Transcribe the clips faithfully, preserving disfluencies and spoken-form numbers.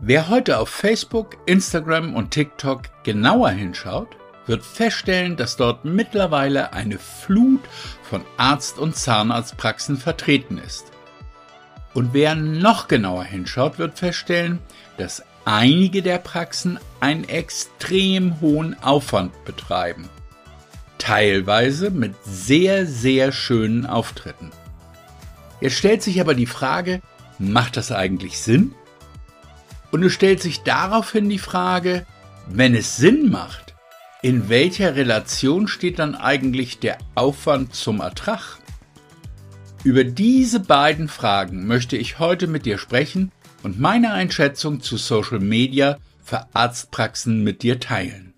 Wer heute auf Facebook, Instagram und TikTok genauer hinschaut, wird feststellen, dass dort mittlerweile eine Flut von Arzt- und Zahnarztpraxen vertreten ist. Und wer noch genauer hinschaut, wird feststellen, dass einige der Praxen einen extrem hohen Aufwand betreiben. Teilweise mit sehr, sehr schönen Auftritten. Jetzt stellt sich aber die Frage, macht das eigentlich Sinn? Und es stellt sich daraufhin die Frage, wenn es Sinn macht, in welcher Relation steht dann eigentlich der Aufwand zum Ertrag? Über diese beiden Fragen möchte ich heute mit dir sprechen und meine Einschätzung zu Social Media für Arztpraxen mit dir teilen.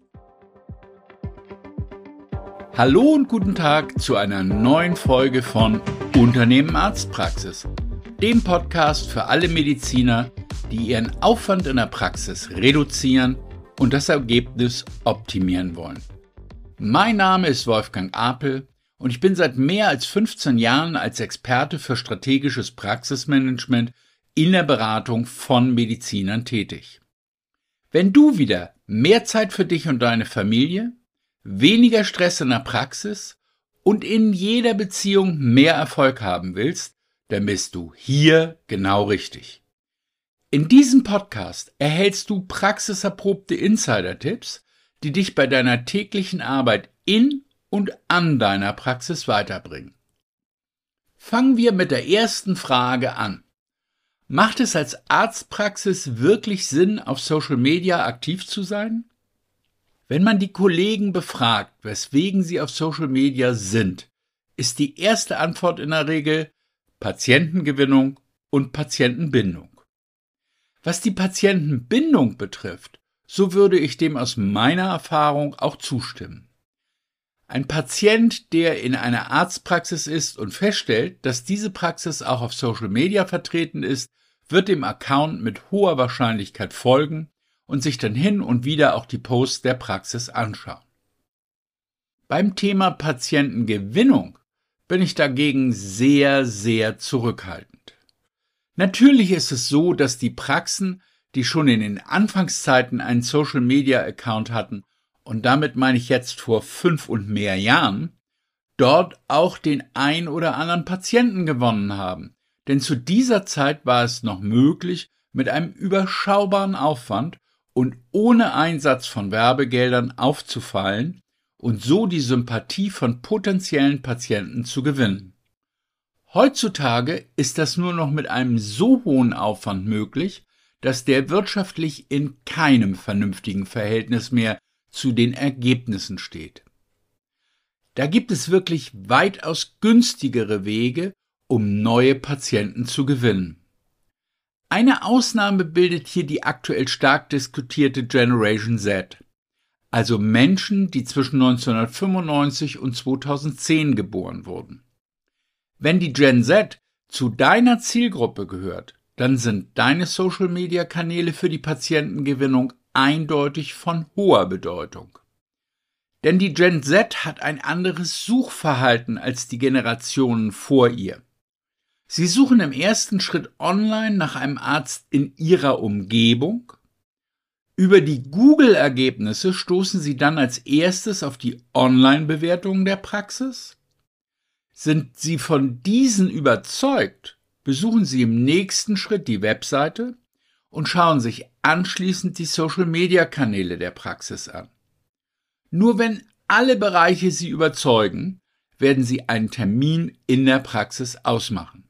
Hallo und guten Tag zu einer neuen Folge von Unternehmen Arztpraxis, dem Podcast für alle Mediziner, die ihren Aufwand in der Praxis reduzieren und das Ergebnis optimieren wollen. Mein Name ist Wolfgang Apel und ich bin seit mehr als fünfzehn Jahren als Experte für strategisches Praxismanagement in der Beratung von Medizinern tätig. Wenn du wieder mehr Zeit für dich und deine Familie, weniger Stress in der Praxis und in jeder Beziehung mehr Erfolg haben willst, dann bist du hier genau richtig. In diesem Podcast erhältst du praxiserprobte Insider-Tipps, die dich bei deiner täglichen Arbeit in und an deiner Praxis weiterbringen. Fangen wir mit der ersten Frage an. Macht es als Arztpraxis wirklich Sinn, auf Social Media aktiv zu sein? Wenn man die Kollegen befragt, weswegen sie auf Social Media sind, ist die erste Antwort in der Regel Patientengewinnung und Patientenbindung. Was die Patientenbindung betrifft, so würde ich dem aus meiner Erfahrung auch zustimmen. Ein Patient, der in einer Arztpraxis ist und feststellt, dass diese Praxis auch auf Social Media vertreten ist, wird dem Account mit hoher Wahrscheinlichkeit folgen und sich dann hin und wieder auch die Posts der Praxis anschauen. Beim Thema Patientengewinnung bin ich dagegen sehr, sehr zurückhaltend. Natürlich ist es so, dass die Praxen, die schon in den Anfangszeiten einen Social-Media-Account hatten, und damit meine ich jetzt vor fünf und mehr Jahren, dort auch den ein oder anderen Patienten gewonnen haben. Denn zu dieser Zeit war es noch möglich, mit einem überschaubaren Aufwand und ohne Einsatz von Werbegeldern aufzufallen und so die Sympathie von potenziellen Patienten zu gewinnen. Heutzutage ist das nur noch mit einem so hohen Aufwand möglich, dass der wirtschaftlich in keinem vernünftigen Verhältnis mehr zu den Ergebnissen steht. Da gibt es wirklich weitaus günstigere Wege, um neue Patienten zu gewinnen. Eine Ausnahme bildet hier die aktuell stark diskutierte Generation Z, also Menschen, die zwischen neunzehnhundertfünfundneunzig und zweitausendzehn geboren wurden. Wenn die Gen Z zu deiner Zielgruppe gehört, dann sind deine Social-Media-Kanäle für die Patientengewinnung eindeutig von hoher Bedeutung. Denn die Gen Z hat ein anderes Suchverhalten als die Generationen vor ihr. Sie suchen im ersten Schritt online nach einem Arzt in ihrer Umgebung. Über die Google-Ergebnisse stoßen sie dann als erstes auf die Online-Bewertungen der Praxis. Sind Sie von diesen überzeugt, besuchen Sie im nächsten Schritt die Webseite und schauen sich anschließend die Social-Media-Kanäle der Praxis an. Nur wenn alle Bereiche Sie überzeugen, werden Sie einen Termin in der Praxis ausmachen.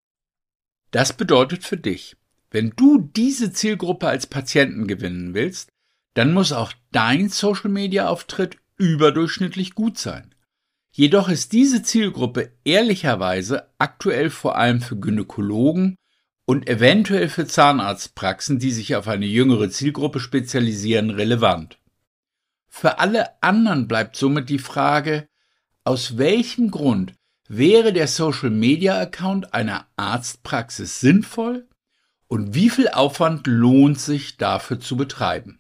Das bedeutet für dich, wenn du diese Zielgruppe als Patienten gewinnen willst, dann muss auch dein Social-Media-Auftritt überdurchschnittlich gut sein. Jedoch ist diese Zielgruppe ehrlicherweise aktuell vor allem für Gynäkologen und eventuell für Zahnarztpraxen, die sich auf eine jüngere Zielgruppe spezialisieren, relevant. Für alle anderen bleibt somit die Frage, aus welchem Grund wäre der Social-Media-Account einer Arztpraxis sinnvoll und wie viel Aufwand lohnt sich dafür zu betreiben?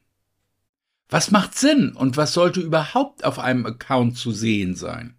Was macht Sinn und was sollte überhaupt auf einem Account zu sehen sein?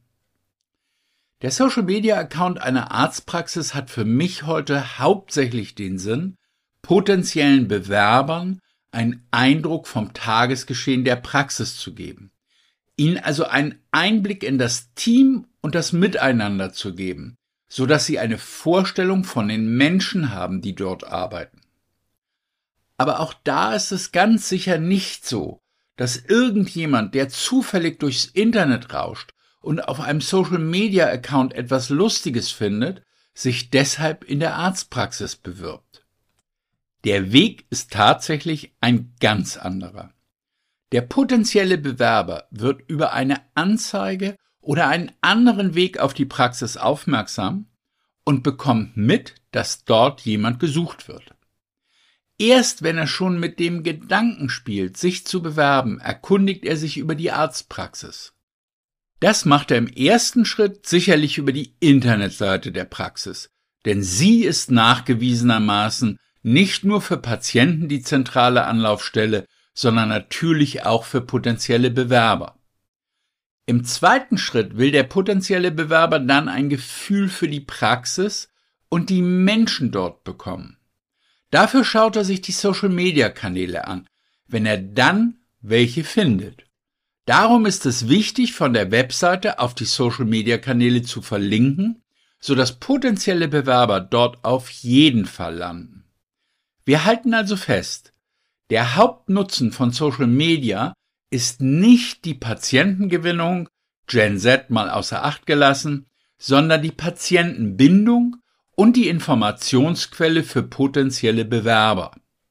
Der Social-Media-Account einer Arztpraxis hat für mich heute hauptsächlich den Sinn, potenziellen Bewerbern einen Eindruck vom Tagesgeschehen der Praxis zu geben, ihnen also einen Einblick in das Team und das Miteinander zu geben, sodass sie eine Vorstellung von den Menschen haben, die dort arbeiten. Aber auch da ist es ganz sicher nicht so, dass irgendjemand, der zufällig durchs Internet rauscht und auf einem Social-Media-Account etwas Lustiges findet, sich deshalb in der Arztpraxis bewirbt. Der Weg ist tatsächlich ein ganz anderer. Der potenzielle Bewerber wird über eine Anzeige oder einen anderen Weg auf die Praxis aufmerksam und bekommt mit, dass dort jemand gesucht wird. Erst wenn er schon mit dem Gedanken spielt, sich zu bewerben, erkundigt er sich über die Arztpraxis. Das macht er im ersten Schritt sicherlich über die Internetseite der Praxis, denn sie ist nachgewiesenermaßen nicht nur für Patienten die zentrale Anlaufstelle, sondern natürlich auch für potenzielle Bewerber. Im zweiten Schritt will der potenzielle Bewerber dann ein Gefühl für die Praxis und die Menschen dort bekommen. Dafür schaut er sich die Social-Media-Kanäle an, wenn er dann welche findet. Darum ist es wichtig, von der Webseite auf die Social-Media-Kanäle zu verlinken, sodass potenzielle Bewerber dort auf jeden Fall landen. Wir halten also fest, der Hauptnutzen von Social Media ist nicht die Patientengewinnung, Gen Z mal außer Acht gelassen, sondern die Patientenbindung und die Informationsquelle für potenzielle Bewerber.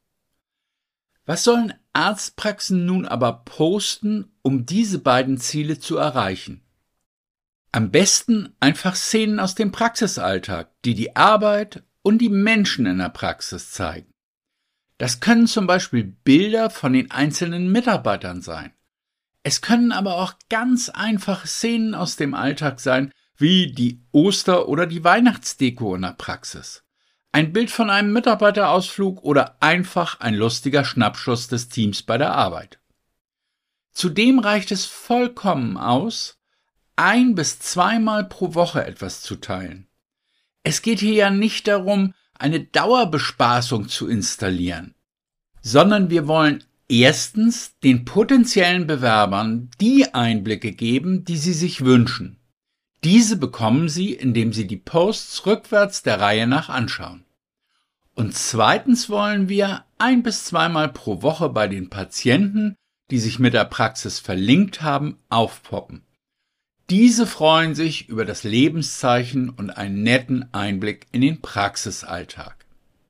Was sollen Arztpraxen nun aber posten, um diese beiden Ziele zu erreichen? Am besten einfach Szenen aus dem Praxisalltag, die die Arbeit und die Menschen in der Praxis zeigen. Das können zum Beispiel Bilder von den einzelnen Mitarbeitern sein. Es können aber auch ganz einfache Szenen aus dem Alltag sein, wie die Oster- oder die Weihnachtsdeko in der Praxis. Ein Bild von einem Mitarbeiterausflug oder einfach ein lustiger Schnappschuss des Teams bei der Arbeit. Zudem reicht es vollkommen aus, ein- bis zweimal pro Woche etwas zu teilen. Es geht hier ja nicht darum, eine Dauerbespaßung zu installieren, sondern wir wollen erstens den potenziellen Bewerbern die Einblicke geben, die sie sich wünschen. Diese bekommen sie, indem sie die Posts rückwärts der Reihe nach anschauen. Und zweitens wollen wir ein- bis zweimal pro Woche bei den Patienten, die sich mit der Praxis verlinkt haben, aufpoppen. Diese freuen sich über das Lebenszeichen und einen netten Einblick in den Praxisalltag.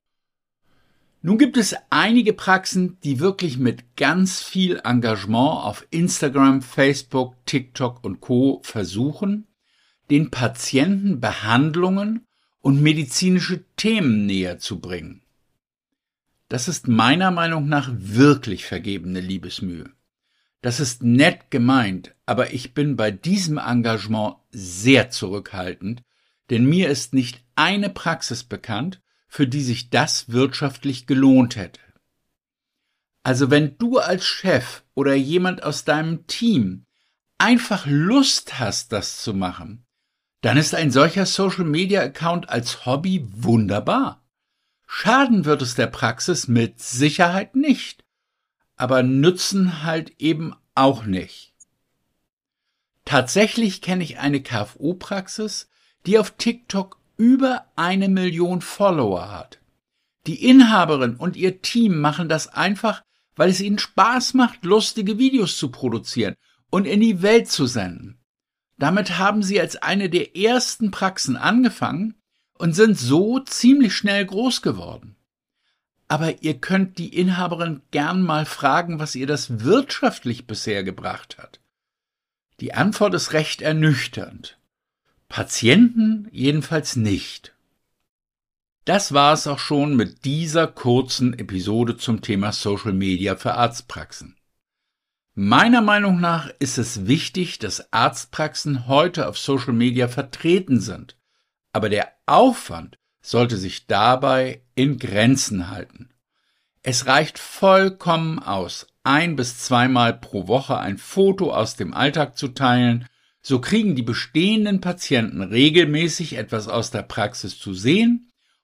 Nun gibt es einige Praxen, die wirklich mit ganz viel Engagement auf Instagram, Facebook, TikTok und Co. versuchen, den Patienten Behandlungen und medizinische Themen näher zu bringen. Das ist meiner Meinung nach wirklich vergebene Liebesmühe. Das ist nett gemeint, aber ich bin bei diesem Engagement sehr zurückhaltend, denn mir ist nicht eine Praxis bekannt, für die sich das wirtschaftlich gelohnt hätte. Also wenn du als Chef oder jemand aus deinem Team einfach Lust hast, das zu machen, dann ist ein solcher Social-Media-Account als Hobby wunderbar. Schaden wird es der Praxis mit Sicherheit nicht, aber nützen halt eben auch nicht. Tatsächlich kenne ich eine K F O-Praxis, die auf TikTok über eine Million Follower hat. Die Inhaberin und ihr Team machen das einfach, weil es ihnen Spaß macht, lustige Videos zu produzieren und in die Welt zu senden. Damit haben sie als eine der ersten Praxen angefangen und sind so ziemlich schnell groß geworden. Aber ihr könnt die Inhaberin gern mal fragen, was ihr das wirtschaftlich bisher gebracht hat. Die Antwort ist recht ernüchternd. Patienten jedenfalls nicht. Das war es auch schon mit dieser kurzen Episode zum Thema Social Media für Arztpraxen. Meiner Meinung nach ist es wichtig, dass Arztpraxen heute auf Social Media vertreten sind, aber der Aufwand sollte sich dabei in Grenzen halten. Es reicht vollkommen aus, ein- bis zweimal pro Woche ein Foto aus dem Alltag zu teilen. So kriegen die bestehenden Patienten regelmäßig etwas aus der Praxis zu sehen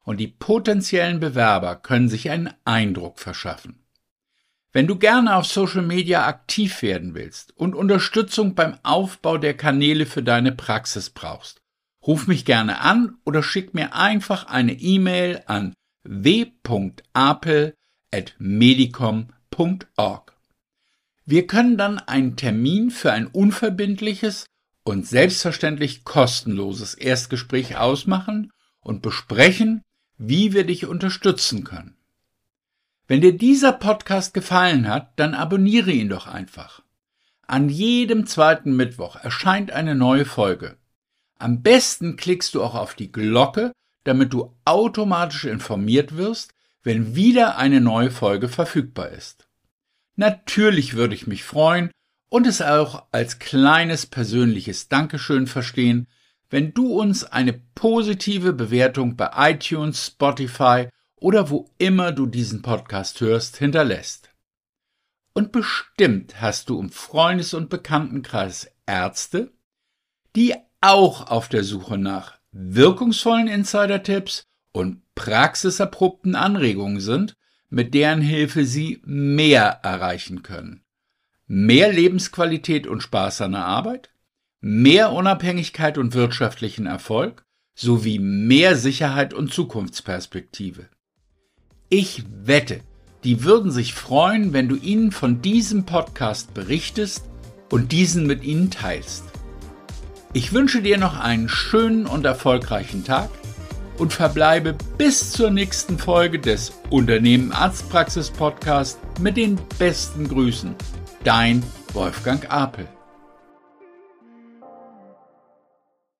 und die potenziellen Bewerber können sich einen Eindruck verschaffen. Wenn du gerne auf Social Media aktiv werden willst und Unterstützung beim Aufbau der Kanäle für deine Praxis brauchst, ruf mich gerne an oder schick mir einfach eine E-Mail an w punkt apel at medicom punkt org. Wir können dann einen Termin für ein unverbindliches und selbstverständlich kostenloses Erstgespräch ausmachen und besprechen, wie wir dich unterstützen können. Wenn dir dieser Podcast gefallen hat, dann abonniere ihn doch einfach. An jedem zweiten Mittwoch erscheint eine neue Folge. Am besten klickst du auch auf die Glocke, damit du automatisch informiert wirst, wenn wieder eine neue Folge verfügbar ist. Natürlich würde ich mich freuen und es auch als kleines persönliches Dankeschön verstehen, wenn du uns eine positive Bewertung bei iTunes, Spotify oder wo immer du diesen Podcast hörst, hinterlässt. Und bestimmt hast du im Freundes- und Bekanntenkreis Ärzte, die auch auf der Suche nach wirkungsvollen Insider-Tipps und praxiserprobten Anregungen sind, mit deren Hilfe sie mehr erreichen können. Mehr Lebensqualität und Spaß an der Arbeit, mehr Unabhängigkeit und wirtschaftlichen Erfolg sowie mehr Sicherheit und Zukunftsperspektive. Ich wette, die würden sich freuen, wenn du ihnen von diesem Podcast berichtest und diesen mit ihnen teilst. Ich wünsche dir noch einen schönen und erfolgreichen Tag und verbleibe bis zur nächsten Folge des Unternehmen Arztpraxis Podcast mit den besten Grüßen. Dein Wolfgang Apel.